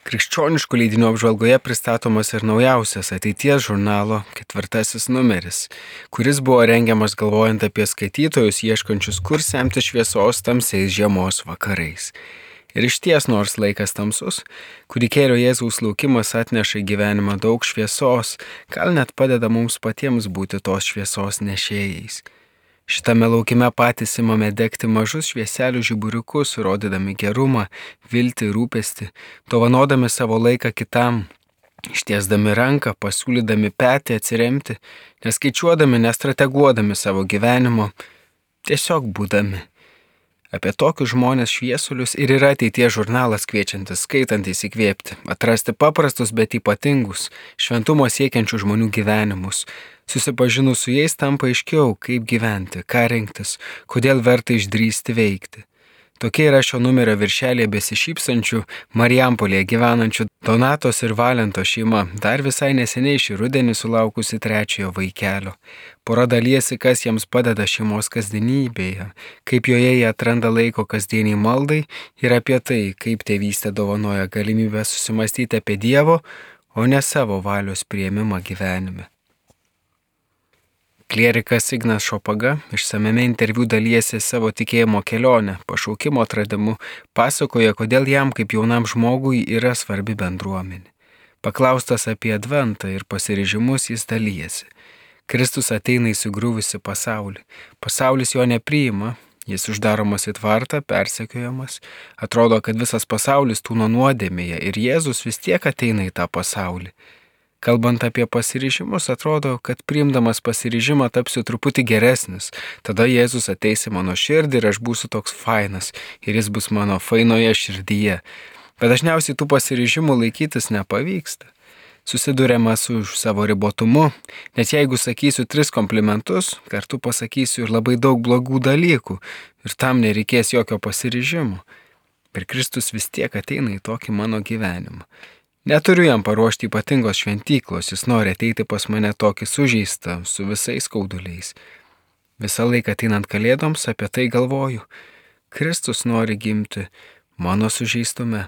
Krikščioniškų leidinių apžvalgoje pristatomas ir naujausias Ateities žurnalo 4 numeris, kuris buvo rengiamas galvojant apie skaitytojus ieškančius, kur semti šviesos tamsiais žiemos vakarais. Ir išties, nors laikas tamsus, kūdikėlio Jėzaus laukimas atneša į gyvenimą daug šviesos, gal net padeda mums patiems būti tos šviesos nešėjais. Šitame laukime patys imame degti mažus švieselių žiburiukus, rodydami gerumą, viltį, rūpestį, dovanodami savo laiką kitam, ištiesdami ranką, pasiūlydami petį atsiremti, neskaičiuodami, nestrateguodami savo gyvenimo, tiesiog būdami. Apie tokius žmonės šviesulius ir yra Ateities žurnalas kviečiantis skaitantis įkvėpti, atrasti paprastus, bet ypatingus, šventumo siekiančių žmonių gyvenimus. Susipažinus su jais tampa aiškiau, kaip gyventi, ką rinktis, kodėl verta išdrįsti veikti. Tokie yra šio numerio viršelėje besišypsančių, Marijampolėje gyvenančių Donatos ir Valento šeima, dar visai neseniai šį rudenį sulaukusi 3 vaikelio. Pora dalijasi, kas jiems padeda šeimos kasdienybėje, kaip joje jie atranda laiko kasdieniai maldai ir apie tai, kaip tėvystė dovanoja galimybę susimastyti apie Dievo, o ne savo valios priėmimą gyvenime. Klierikas Ignas Šopaga išsamiame interviu dalijasi savo tikėjimo kelionę, pašaukimo atradimu, pasakoja, kodėl jam kaip jaunam žmogui yra svarbi bendruomenė. Paklaustas apie Adventą ir pasiryžimus, jis dalijasi. Kristus ateina į sugriuvusi pasaulį. Pasaulis jo nepriima, jis uždaromas į tvartą, persekiojamas. Atrodo, kad visas pasaulis tūno nuodėmėje ir Jėzus vis tiek ateina į tą pasaulį. Kalbant apie pasiryžimus, atrodo, kad priimdamas pasiryžimą tapsiu truputį geresnis. Tada Jėzus ateis į mano širdį ir aš būsiu toks fainas ir jis bus mano fainoje širdyje. Bet dažniausiai tų pasiryžimų laikytis nepavyksta. Susiduriama su savo ribotumu, net jeigu sakysiu 3 komplimentus, kartu pasakysiu ir labai daug blogų dalykų ir tam nereikės jokio pasiryžimo. Ir Kristus vis tiek ateina į tokį mano gyvenimą. Neturiu jam paruošti ypatingos šventyklos, jis nori ateiti pas mane tokį sužeistą, su visais skauduliais. Visą laiką ateinant kalėdoms apie tai galvoju. Kristus nori gimti mano sužeistume.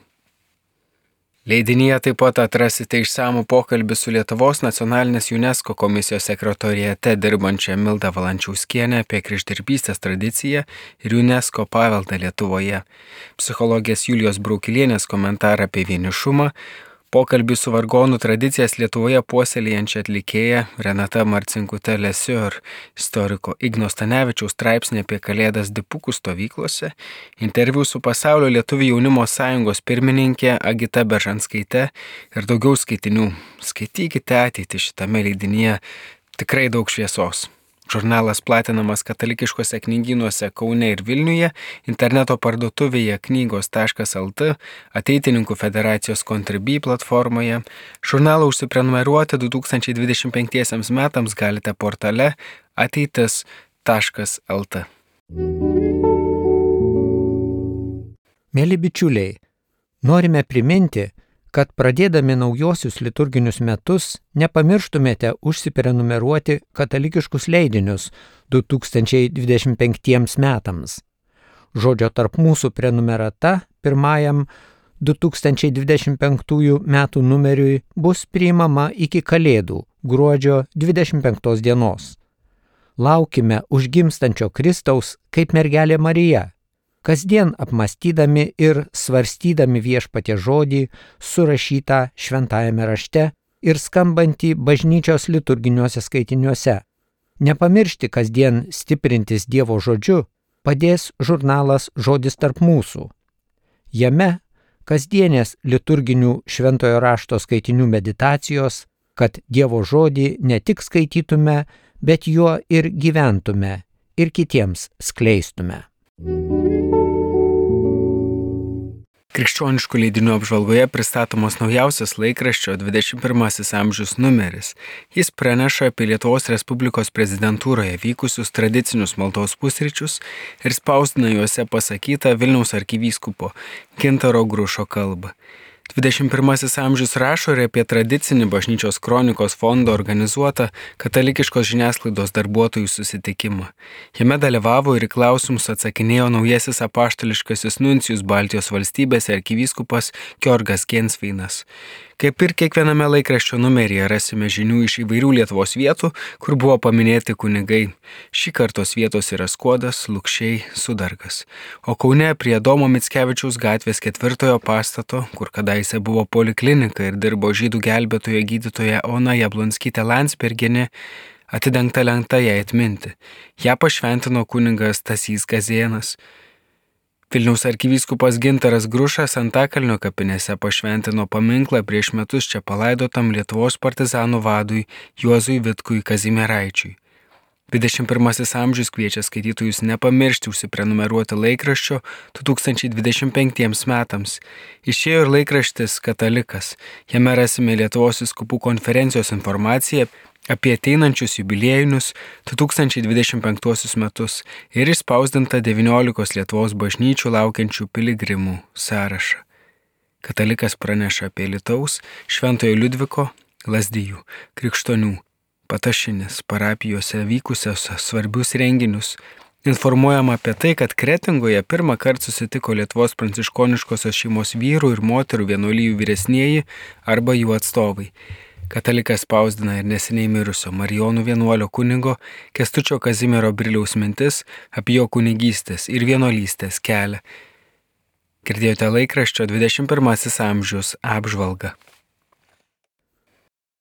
Leidinyje taip pat atrasite išsamų pokalbį su Lietuvos nacionalinės UNESCO komisijos sekretoriate dirbančia Milda Valančiauskienė apie kryždirbystės tradiciją ir UNESCO paveldą Lietuvoje, psichologės Julijos Braukilienės komentarą apie vienišumą, pokalbį su vargonų tradicijas Lietuvoje puoselėjančia atlikėja Renata Marcinkute Lesiur, istoriko Igno Stanevičiaus straipsnį apie kalėdas dipukų stovyklose, interviu su Pasaulio lietuvių jaunimo sąjungos pirmininkė Agita Beržanskaite ir daugiau skaitinių. Skaitykite ateitį šitame leidinyje, tikrai daug šviesos. Žurnalas platinamas katalikiškose knygynuose Kaune ir Vilniuje, interneto parduotuvėje knygos.lt, Ateitininkų federacijos Contribui platformoje. Žurnalą užsiprenumeruoti 2025 metams galite portale ateitis.lt. Mėly bičiuliai, norime priminti, kad pradėdami naujosius liturginius metus nepamirštumėte užsiprenumeruoti katalikiškus leidinius 2025 metams. Žodžio tarp mūsų prenumerata pirmajam 2025 metų numeriui bus priimama iki Kalėdų, gruodžio 25 dienos. Laukime užgimstančio Kristaus kaip mergelė Marija, kasdien apmąstydami ir svarstydami Viešpaties žodį, surašytą šventajame rašte ir skambantį bažnyčios liturginiuose skaitiniuose. Nepamiršti kasdien stiprintis Dievo žodžiu padės žurnalas Žodis tarp mūsų. Jame kasdienės liturginių šventojo rašto skaitinių meditacijos, kad Dievo žodį ne tik skaitytume, bet juo ir gyventume ir kitiems skleistume. Krikščioniškų leidinių apžvalgoje pristatomos naujausias laikraščio 21 amžius numeris. Jis praneša apie Lietuvos Respublikos prezidentūroje vykusius tradicinius maldos pusryčius ir spausdina juose pasakytą Vilniaus arkivyskupo Gintaro Grušo kalbą. 21 amžius rašo ir apie tradicinį bažnyčios kronikos fondo organizuotą katalikiškos žiniasklaidos darbuotojų susitikimą. Jame dalyvavo ir į klausimus atsakinėjo naujasis apaštališkasis nuncijus Baltijos valstybėse arkivyskupas Georgas Gensveinas. Kaip ir kiekviename laikraščio numeryje rasime žinių iš įvairių Lietuvos vietų, kur buvo paminėti kunigai. Šį kartą vietos yra Skuodas, Lukšiai, Sudargas. O Kaune prie Adomo Mickevičiaus gatvės 4 pastato, kur kadaise buvo poliklinika ir dirbo žydų gelbėtoja gydytoja Ona Jablonskytė Landsbergienė, atidengta lenta jai atminti. Ja pašventino kunigas Stasys Gazėnas. Vilniaus arkivyskupas Gintaras Grušas Antakalnio kapinėse pašventino paminklą prieš metus čia palaidotam Lietuvos partizanų vadui Juozui Vitkui Kazimieraičiui. 21 amžius kviečia skaitytojus nepamiršti užsiprenumeruoti laikraščio 2025 metams. Išėjo ir laikraštis Katalikas. Jame rasime Lietuvos vyskupų konferencijos informaciją apie ateinančius jubiliejinius 2025 metus ir išspausdinta 19 Lietuvos bažnyčių laukiančių piligrimų sąrašą. Katalikas praneša apie Alytaus, Šventojo Liudviko, Lazdijų, Krikštonių, Patašinės parapijose vykusios svarbius renginius. Informuojama apie tai, kad Kretingoje pirmą kartą susitiko Lietuvos pranciškoniškosios šeimos vyrų ir moterų vienuolijų vyresnieji arba jų atstovai. Katalikas spausdina ir neseniai mirusio Marijonų vienuolio kunigo Kęstučio Kazimiero Briliaus mintis apie jo kunigystės ir vienuolystės kelią. Girdėjote laikraščio 21 amžius apžvalgą.